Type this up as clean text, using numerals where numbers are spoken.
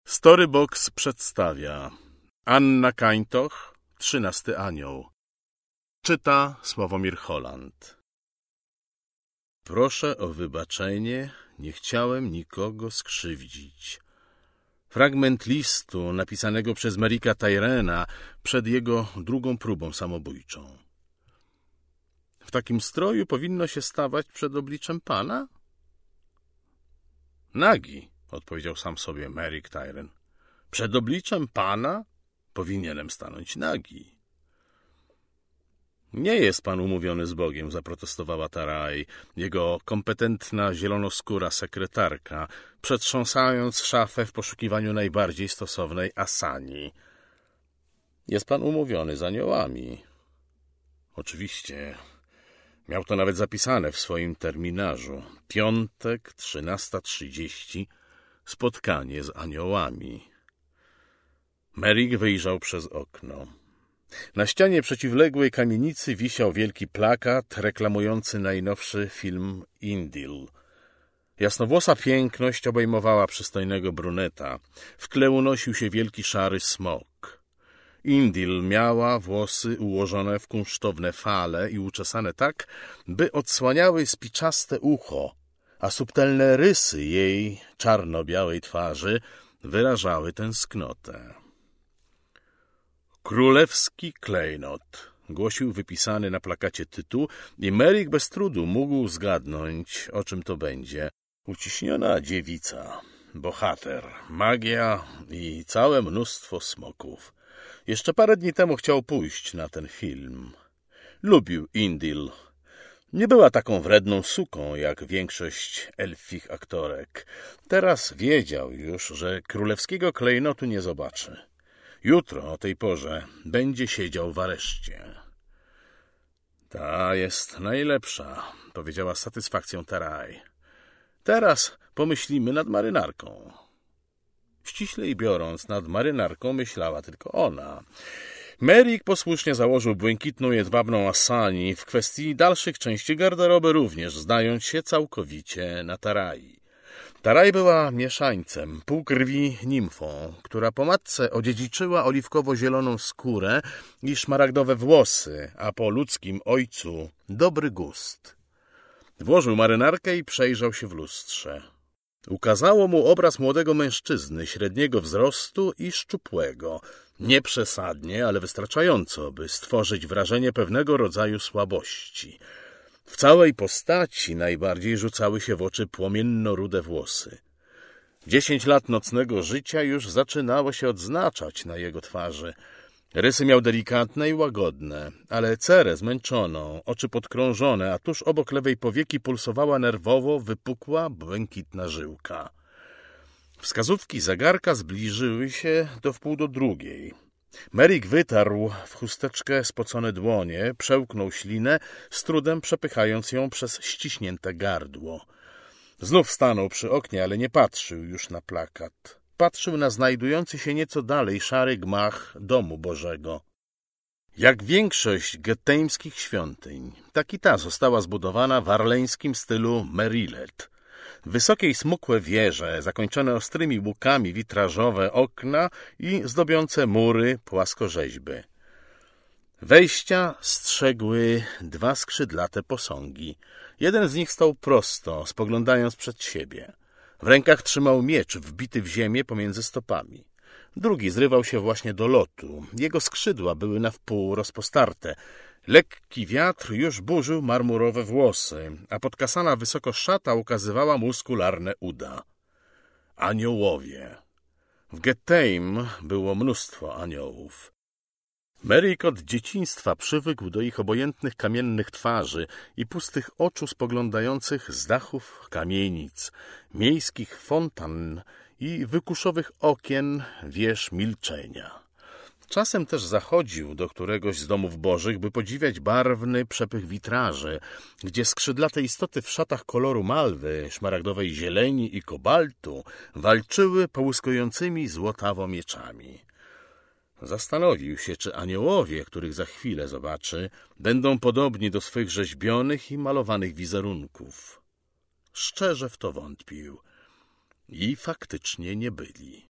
Storybox przedstawia Anna Kańtoch, 13 anioł. Czyta Sławomir Holland. Proszę o wybaczenie, nie chciałem nikogo skrzywdzić. Fragment listu napisanego przez Merricka Tyrena przed jego drugą próbą samobójczą. W takim stroju powinno się stawać przed obliczem Pana? Nagi, odpowiedział sam sobie Merrick Tyren. Przed obliczem Pana powinienem stanąć nagi. Nie jest pan umówiony z Bogiem, zaprotestowała Tarai, jego kompetentna zielonoskóra sekretarka, przetrząsając szafę w poszukiwaniu najbardziej stosownej asani. Jest pan umówiony z aniołami. Oczywiście. Miał to nawet zapisane w swoim terminarzu. Piątek, 13:30, spotkanie z aniołami. Merrick wyjrzał przez okno. Na ścianie przeciwległej kamienicy wisiał wielki plakat reklamujący najnowszy film Indil. Jasnowłosa piękność obejmowała przystojnego bruneta. W tle unosił się wielki szary smok. Indil miała włosy ułożone w kunsztowne fale i uczesane tak, by odsłaniały spiczaste ucho, a subtelne rysy jej czarno-białej twarzy wyrażały tęsknotę. Królewski klejnot, głosił wypisany na plakacie tytuł i Merrick bez trudu mógł zgadnąć, o czym to będzie. Uciśniona dziewica, bohater, magia i całe mnóstwo smoków. Jeszcze parę dni temu chciał pójść na ten film. Lubił Indil. Nie była taką wredną suką, jak większość elfich aktorek. Teraz wiedział już, że królewskiego klejnotu nie zobaczy. Jutro o tej porze będzie siedział w areszcie. Ta jest najlepsza, powiedziała z satysfakcją Tarai. Teraz pomyślimy nad marynarką. Ściślej biorąc, nad marynarką myślała tylko ona. Merrick posłusznie założył błękitną jedwabną asani, w kwestii dalszych części garderoby również, zdając się całkowicie na Tarai. Tarai była mieszańcem, półkrwi nimfą, która po matce odziedziczyła oliwkowo-zieloną skórę i szmaragdowe włosy, a po ludzkim ojcu dobry gust. Włożył marynarkę i przejrzał się w lustrze. Ukazało mu obraz młodego mężczyzny, średniego wzrostu i szczupłego. Nie przesadnie, ale wystarczająco, by stworzyć wrażenie pewnego rodzaju słabości. W całej postaci najbardziej rzucały się w oczy płomienno-rude włosy. 10 lat nocnego życia już zaczynało się odznaczać na jego twarzy. Rysy miał delikatne i łagodne, ale cerę zmęczoną, oczy podkrążone, a tuż obok lewej powieki pulsowała nerwowo wypukła, błękitna żyłka. Wskazówki zegarka zbliżyły się do 1:30. Merrick wytarł w chusteczkę spocone dłonie, przełknął ślinę, z trudem przepychając ją przez ściśnięte gardło. Znów stanął przy oknie, ale nie patrzył już na plakat. Patrzył na znajdujący się nieco dalej szary gmach domu Bożego. Jak większość getejmskich świątyń, tak i ta została zbudowana w arleńskim stylu Merillet. Wysokie i smukłe wieże, zakończone ostrymi łukami, witrażowe okna i zdobiące mury płaskorzeźby. Wejścia strzegły 2 skrzydlate posągi. Jeden z nich stał prosto, spoglądając przed siebie. W rękach trzymał miecz wbity w ziemię pomiędzy stopami. Drugi zrywał się właśnie do lotu. Jego skrzydła były na wpół rozpostarte. Lekki wiatr już burzył marmurowe włosy, a podkasana wysoko szata ukazywała muskularne uda. Aniołowie. W Geteim było mnóstwo aniołów. Merrick od dzieciństwa przywykł do ich obojętnych kamiennych twarzy i pustych oczu spoglądających z dachów kamienic, miejskich fontan i wykuszowych okien wież milczenia. Czasem też zachodził do któregoś z domów bożych, by podziwiać barwny przepych witraży, gdzie skrzydlate istoty w szatach koloru malwy, szmaragdowej zieleni i kobaltu walczyły połyskującymi złotawo mieczami. Zastanowił się, czy aniołowie, których za chwilę zobaczy, będą podobni do swych rzeźbionych i malowanych wizerunków. Szczerze w to wątpił. I faktycznie nie byli.